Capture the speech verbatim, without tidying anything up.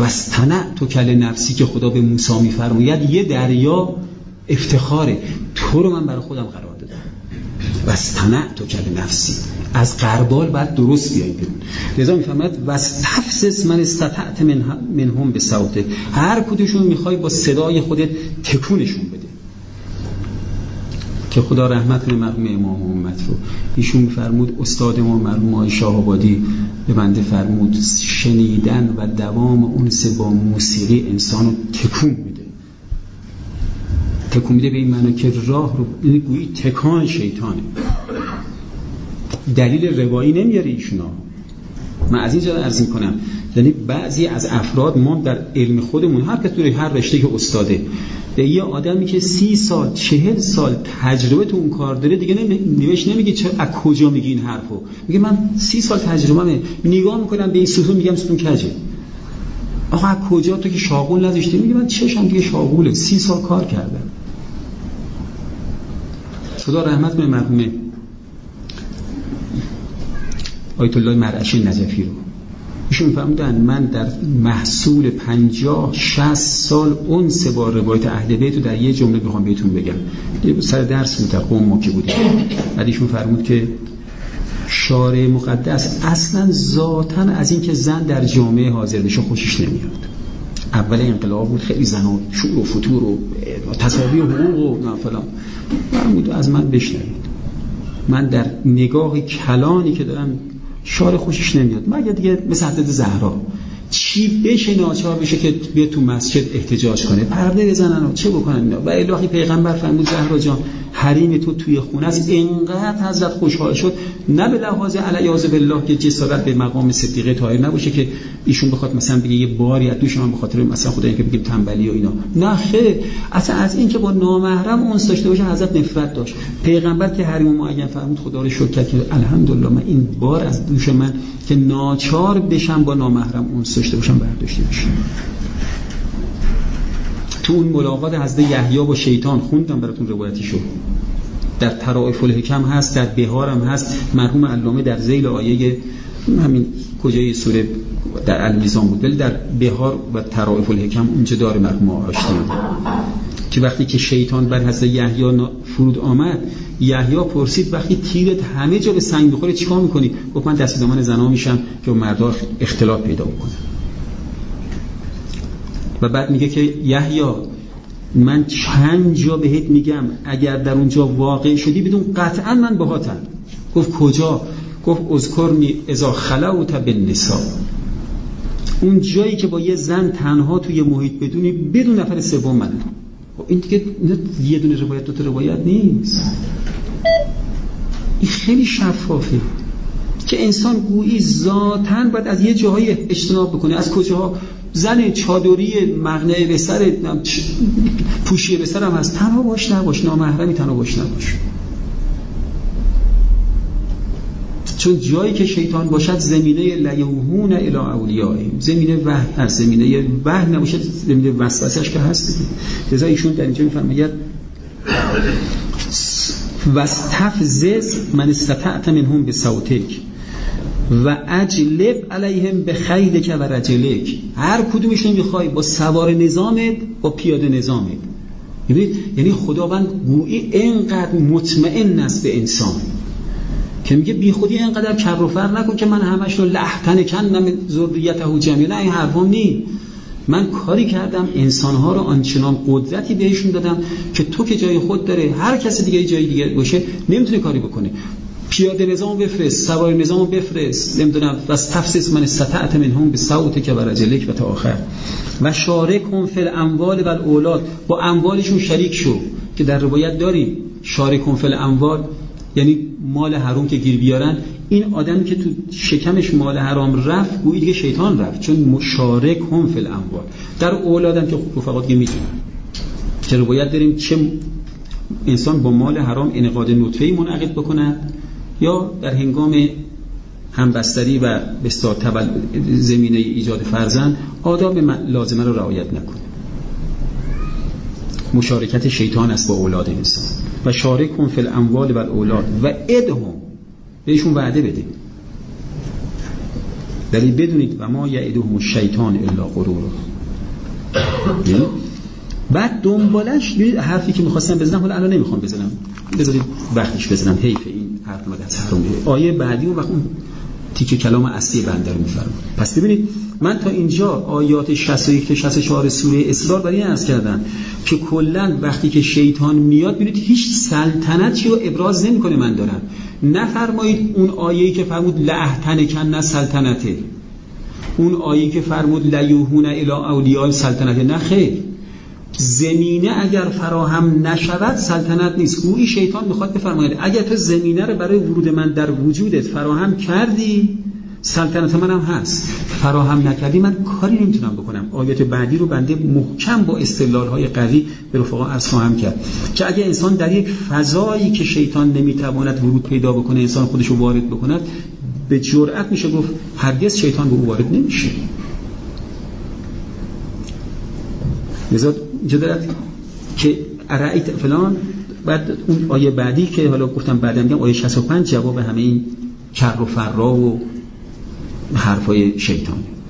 واصطنعت تو کل نفسی که خدا به موسی میفرماید یه دریا افتخاره، تو رو من برای خودم قرار دادم. واصطنعت تو کل نفسی، از غربال باید درست بیایی بیرون. لذا میفرماید واستفزز من استطعت منهم بصوتک، هر کدومشون میخوای با صدای خودت تکونشون بده. که خدا رحمت کنه مرحوم امام امت رو، ایشون فرمود استاد ما مرحوم آقای شاه آبادی به بنده فرمود شنیدن و دوام انس با موسیقی انسانو تکون میده. تکون میده به این معنی که راه رو گویی تکان شیطانه. دلیل روایی نمیاره ایشونا. من از اینجا عرض میکنم یعنی بعضی از افراد ما در علم خودمون هر کس توی هر رشته که استاده، یه آدمی که سی سال چهل سال تجربه تو اون کار داره دیگه نمیش نمیگه چه از کجا میگی این حرفو، میگه من سی سال تجربه‌مه، نگاه میکنم به این ستون میگم ستون کجه. آقا از کجا تو که شاغول نداشتی؟ میگه من چشم دیگه شاغوله، سی سال کار کردم. خدا رحمت کنه مرحوم آیت الله مرعشی نجفی رو. ایشون می‌فرمودن من در محصول پنجاه شصت سال انس با روایت اهل بیت رو در یه جمله بخوام بهتون بگم. یه سر درس بود در قم ما که بودیم. بعد ایشون فرمود که شارع مقدس اصلا ذاتاً از این که زن در جامعه حاضر بشه خوشش نمیاد. اول انقلاب بود، خیلی زنا شور و فتور و تساوی و حقوق و فلان. فرمود از من بشنوید، من در نگاه کلانی که دارم شارع خوشش نمیاد، مگه دیگه مثل حضرت زهرا چی بشه ناچار بشه که بیاد تو مسجد احتجاج کنه، پرده بزنن و چه بکنن اینا. و الهی پیغمبر فرمود زهرا جان حریم تو توی خونه است. اینقدر حضرت خوشحال شد، نه به لحاظ علیاذ بالله که جسارت به مقام صدیقه طاهر نباشه که ایشون بخواد مثلا بگه یه باری از دوش من به خاطر مثلا خدایی که بگیم تنبلی و اینا، نه خیر، اصلا از این که با نامحرم اونس داشته باشه حضرت نفرت داشت. پیغمبر که حریم معین فرمود خدا رو شکر که الحمدلله من این بار از دوش من که ناچار بشم با نامحرم اونس داشته باشم برداشته بشه. تو اون ملاقات حضرت یحیی با شیطان خوندم براتون روایتیشو، در طرائف الحکم هست، در بهار هم هست. مرحوم علامه در ذیل آیه همین کجای سوره در المیزان بود، ولی در بهار و طرائف الحکم اونجا داره مرحوم آشتی که وقتی که شیطان بر حضرت یحیی فرود آمد، یحیی پرسید وقتی تیرت همه جا به سنگ بخوره چیکار میکنی؟ گفت من دست دامن زنا میشم که مردا اختلاط پیدا بکنه. و بعد میگه که یحیی من چند جا بهت میگم اگر در اونجا واقع شدی بدون قطعا من باهاتم. گفت کجا؟ گفت اذکرنی اذا خلوت بالنساء، اون جایی که با یه زن تنها توی محیط بدونی بدون نفر سوم منه. این دیگه یه دونه روایت دو تا روایت نیست، این خیلی شفافه که انسان گویی ذاتاً باید از یه جاهای اجتناب بکنه. از کجاها؟ زن چادری مقنعه به سر پوشیه به سر هم هست، تنها باش نباش، نامحرمی تنها باش نباش. چون جایی که شیطان باشد زمینه لیوهون الی اولیائهم، زمینه وحی هست، زمینه وحی نباشد زمینه وسوسه‌اش که هست. لذا ایشون در اینجا میفرماید واستفزز من استطعت منهم بصوتک و اجلب علیهم بخیلک و رجلک، هر کدومشون میخوای با سوار نظامت با پیاده نظامت. یعنی خداوند گویی اینقدر مطمئن است به انسان که میگه بی خودی اینقدر کر و فر نکن که من همش رو لحتن کنم ذریته جمعی. نه، این حرفم نی. من کاری کردم انسانها رو آنچنان قدرتی بهشون دادم که تو که جای خود داره هر کس دیگه جای دیگه باشه نمیتونه کاری بکنه. پیاده نظام بفرست، سوار نظام بفرست، نمیدونم واستفزز من استطعت منهم بصوتک و رجلک و تا آخر و شارکهم فی الاموال و الاولاد، با اموالشون شریک شو که در روایت داریم شارکهم فی الاموال یعنی مال حرام که گیر بیارن. این آدمی که تو شکمش مال حرام رفت گویی دیگه شیطان رفت، چون مشارکهم فی الاموال. در اولادم که رفقات که میتونن که روایت داریم چه انسان با مال حرام انعقاد نطفه‌ای منعقد بکنه یا در هنگام همبستری و بستار زمینه ایجاد فرزند آداب لازمه رو رعایت نکنه. مشارکت شیطان است با اولاد انسان. و شارکهم فی الاموال و الاولاد و ادهم، بهشون وعده بده. ولی بدونید و ما یعدهم الشیطان الا غرور. بعد دنبالش حرفی که می‌خواستم بزنم حالا الان نمیخوام بزنم، بذارید وقتش بزنم، حیف این حرف اومد از حرام. آیه بعدی اون وقت اون تیکه کلام اصلی بنده رو می‌فرمایه. پس ببینید من تا اینجا آیات شصت و یک تا شصت و چهار سوره اسراء برای این عرض کردم که کلا وقتی که شیطان میاد ببینید هیچ سلطنتی رو ابراز نمی‌کنه من دارم. نفرمایید اون آیه‌ای که فرمود لأحتنکن سلطنته، اون آیه‌ای که فرمود لیوهون الی اولیاء سلطنته، نه خیر. زمینه اگر فراهم نشود سلطنت نیست. گویی شیطان میخواد بفرماید اگر تو زمینه رو برای ورود من در وجودت فراهم کردی سلطنت منم هست، فراهم نکردی من کاری نمیتونم بکنم. آیات بعدی رو بنده محکم با استدلال‌های قوی به رفقا عرض خواهم کرد که اگر انسان در یک فضایی که شیطان نمیتواند ورود پیدا بکنه انسان خودش رو وارد بکند، به جرئت میشه گفت هرگز شیطان به او وارد نمیشه. لذا اینجا دارد که ارائیت فلان، بعد اون آیه بعدی که حالا گفتم بعدم میگم آیه شصت و پنج جواب همه این کر و فرا و حرفای شیطان.